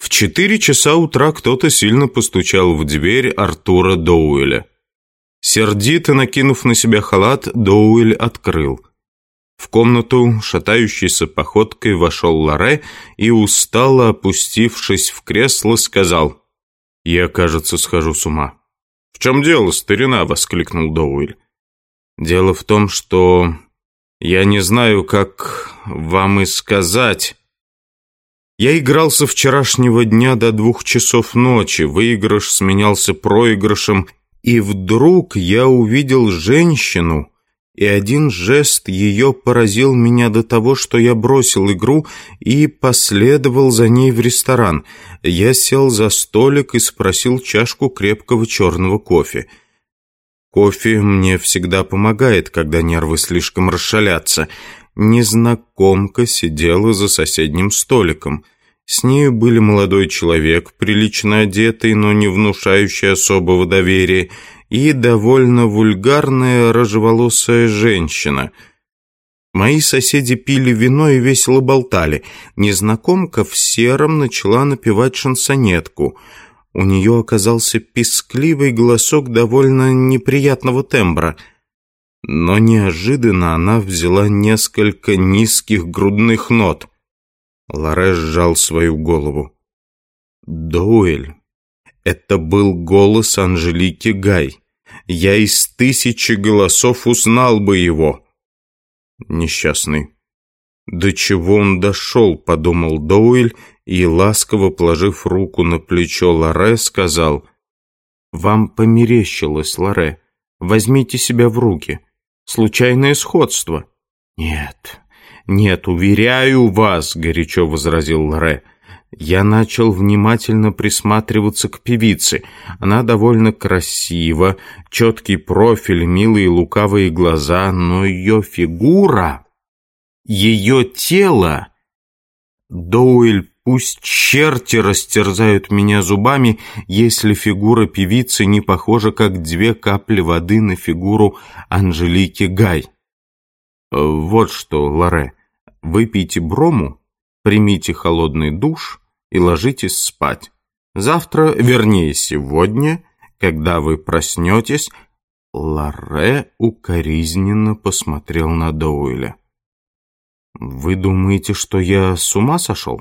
В 4 часа утра кто-то сильно постучал в дверь Артура Доуэля. Сердито накинув на себя халат, Доуэль открыл. В комнату шатающейся походкой вошел Лорре и, устало опустившись в кресло, сказал: «Я, кажется, схожу с ума». «В чем дело, старина?» — воскликнул Доуэль. «Дело в том, что я не знаю, как вам и сказать. Я играл со вчерашнего дня до 2 часов ночи, выигрыш сменялся проигрышем, и вдруг я увидел женщину, и один жест ее поразил меня до того, что я бросил игру и последовал за ней в ресторан. Я сел за столик и спросил чашку крепкого черного кофе. Кофе мне всегда помогает, когда нервы слишком расшалятся. Незнакомка сидела за соседним столиком. С нею были молодой человек, прилично одетый, но не внушающий особого доверия, и довольно вульгарная рыжеволосая женщина. Мои соседи пили вино и весело болтали. Незнакомка в сером начала напевать шансонетку. У нее оказался пискливый голосок довольно неприятного тембра. Но неожиданно она взяла несколько низких грудных нот. Лорре сжал свою голову. «Доуэль, это был голос Анжелики Гай. Я из 1000 голосов узнал бы его». «Несчастный. До чего он дошел?» — подумал Доуэль и, ласково положив руку на плечо Лорре, сказал: «Вам померещилось, Лорре. Возьмите себя в руки. Случайное сходство». «Нет, уверяю вас», — горячо возразил Лорре. «Я начал внимательно присматриваться к певице. Она довольно красива, четкий профиль, милые лукавые глаза, но ее фигура, ее тело... Доуэль, пусть черти растерзают меня зубами, если фигура певицы не похожа, как 2 капли воды на фигуру Анжелики Гай. Вот что, Лорре, выпейте брому, примите холодный душ и ложитесь спать. Завтра, вернее сегодня, когда вы проснетесь...» Лорре укоризненно посмотрел на Доуэля. «Вы думаете, что я с ума сошел?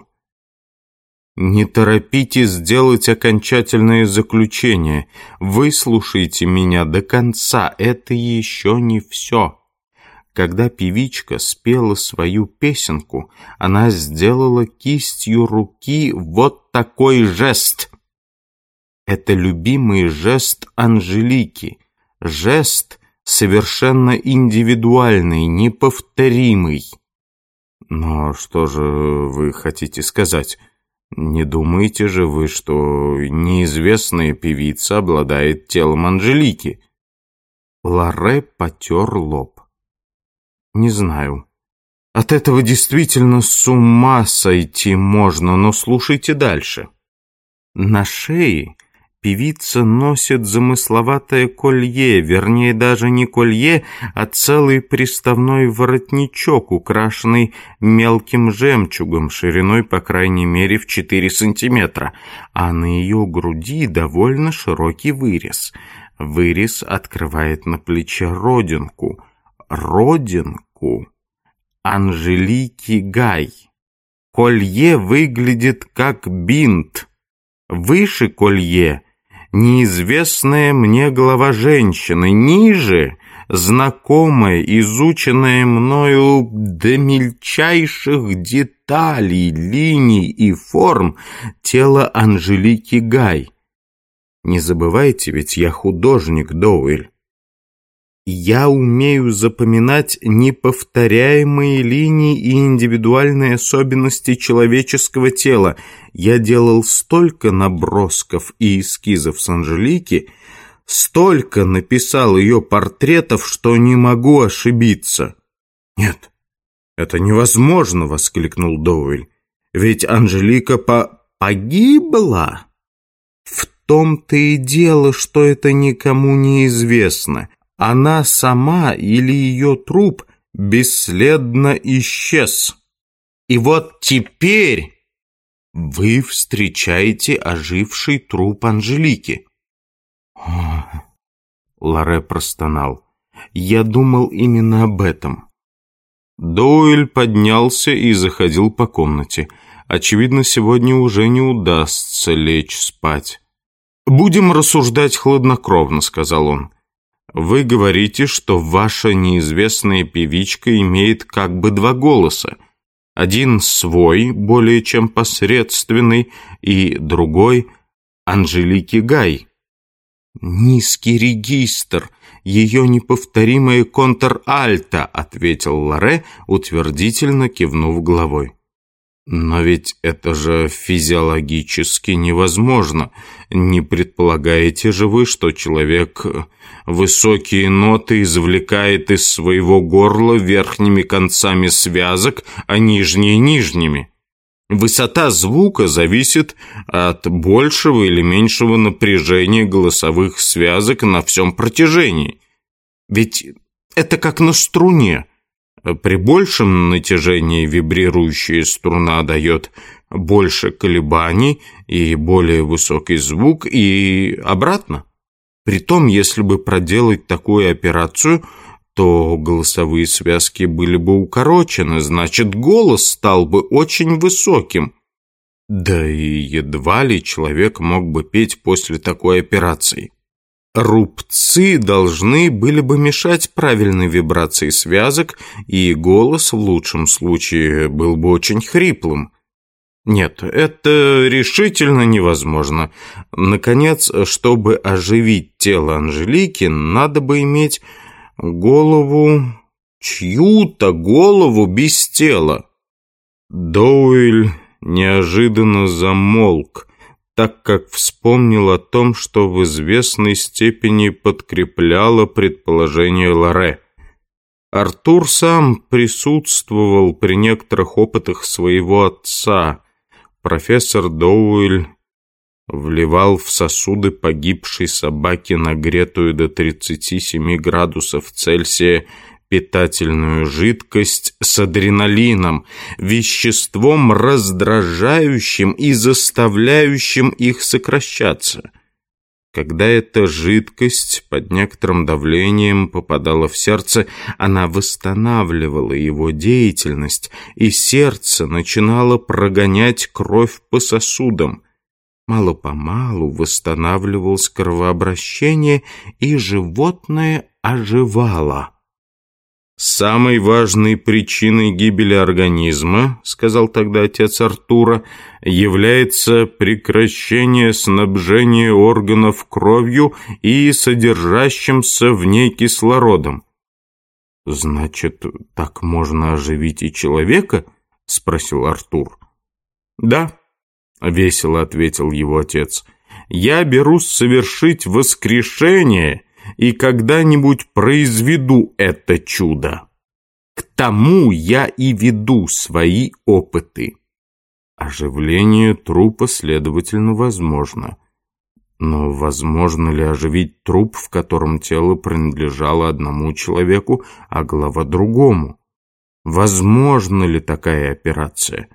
Не торопитесь сделать окончательное заключение. Выслушайте меня до конца, это еще не все». Когда певичка спела свою песенку, она сделала кистью руки вот такой жест. Это любимый жест Анжелики, жест совершенно индивидуальный, неповторимый. Но что же вы хотите сказать? Не думаете же вы, что неизвестная певица обладает телом Анжелики? Лорре потер лоб. «Не знаю. От этого действительно с ума сойти можно, но слушайте дальше. На шее певица носит замысловатое колье, вернее, даже не колье, а целый приставной воротничок, украшенный мелким жемчугом, шириной, по крайней мере, в 4 сантиметра, а на ее груди довольно широкий вырез. Вырез открывает на плече родинку Анжелики Гай. Колье выглядит как бинт. Выше колье неизвестная мне голова женщины, ниже знакомая, изученная мною до мельчайших деталей, линий и форм тело Анжелики Гай. Не забывайте, ведь я художник, Доуэль. Я умею запоминать неповторяемые линии и индивидуальные особенности человеческого тела. Я делал столько набросков и эскизов с Анжелики, столько написал ее портретов, что не могу ошибиться. «Нет, это невозможно!» — воскликнул Доуэль. «Ведь Анжелика погибла!» «В том-то и дело, что это никому не известно. Она сама или ее труп бесследно исчез. И вот теперь Вы встречаете оживший труп Анжелики. Лоре простонал. Я думал именно об этом. Доуэль поднялся и заходил по комнате. Очевидно, сегодня уже не удастся лечь спать. «Будем рассуждать хладнокровно», — сказал он. «Вы говорите, что ваша неизвестная певичка имеет как бы два голоса. Один свой, более чем посредственный, и другой — Анжелики Гай. «Низкий регистр, ее неповторимая контр-альта», — ответил Лоре, утвердительно кивнув головой. «Но ведь это же физиологически невозможно. Не предполагаете же вы, что человек высокие ноты извлекает из своего горла верхними концами связок, а нижние — нижними? Высота звука зависит от большего или меньшего напряжения голосовых связок на всем протяжении. Ведь это как на струне. При большем натяжении вибрирующая струна дает больше колебаний и более высокий звук, и обратно. Притом, если бы проделать такую операцию, то голосовые связки были бы укорочены, значит, голос стал бы очень высоким. Да и едва ли человек мог бы петь после такой операции. Рубцы должны были бы мешать правильной вибрации связок, и голос в лучшем случае был бы очень хриплым. Нет, это решительно невозможно. Наконец, чтобы оживить тело Анжелики, надо бы иметь голову, чью-то голову без тела. Доуэль неожиданно замолк, так как вспомнил о том, что в известной степени подкрепляло предположение Лоре. Артур сам присутствовал при некоторых опытах своего отца. Профессор Доуэль вливал в сосуды погибшей собаки, нагретую до 37 градусов Цельсия, питательную жидкость с адреналином, веществом, раздражающим и заставляющим их сокращаться. Когда эта жидкость под некоторым давлением попадала в сердце, она восстанавливала его деятельность, и сердце начинало прогонять кровь по сосудам. Мало-помалу восстанавливалось кровообращение, и животное оживало. «Самой важной причиной гибели организма, — сказал тогда отец Артура, — является прекращение снабжения органов кровью и содержащимся в ней кислородом». «Значит, так можно оживить и человека?» — спросил Артур. «Да», — весело ответил его отец, — «я берусь совершить воскрешение и когда-нибудь произведу это чудо. К тому я и веду свои опыты». Оживление трупа, следовательно, возможно. Но возможно ли оживить труп, в котором тело принадлежало одному человеку, а голова другому? Возможна ли такая операция?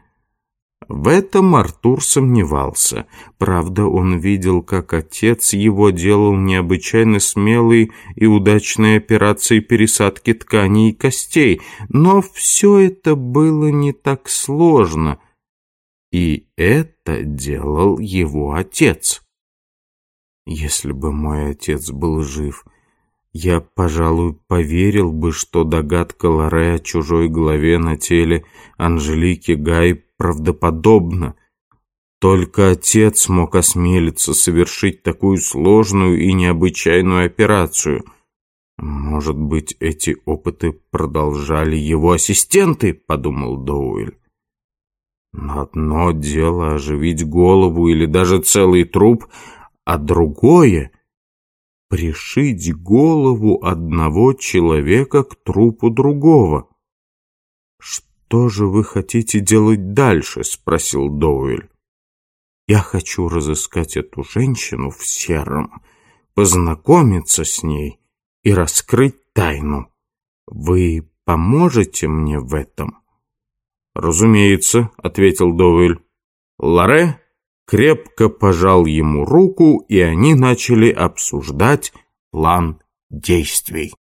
В этом Артур сомневался. Правда, он видел, как отец его делал необычайно смелые и удачные операции пересадки тканей и костей, но все это было не так сложно, и это делал его отец. Если бы мой отец был жив, я, пожалуй, поверил бы, что догадка Лоре о чужой голове на теле Анжелики Гай правдоподобно. Только отец мог осмелиться совершить такую сложную и необычайную операцию. Может быть, эти опыты продолжали его ассистенты, подумал Доуэль. Но одно дело оживить голову или даже целый труп, а другое — пришить голову одного человека к трупу другого. «Что же вы хотите делать дальше?» — спросил Доуэль. «Я хочу разыскать эту женщину в сером, познакомиться с ней и раскрыть тайну. Вы поможете мне в этом?» «Разумеется», — ответил Доуэль. Лоре крепко пожал ему руку, и они начали обсуждать план действий.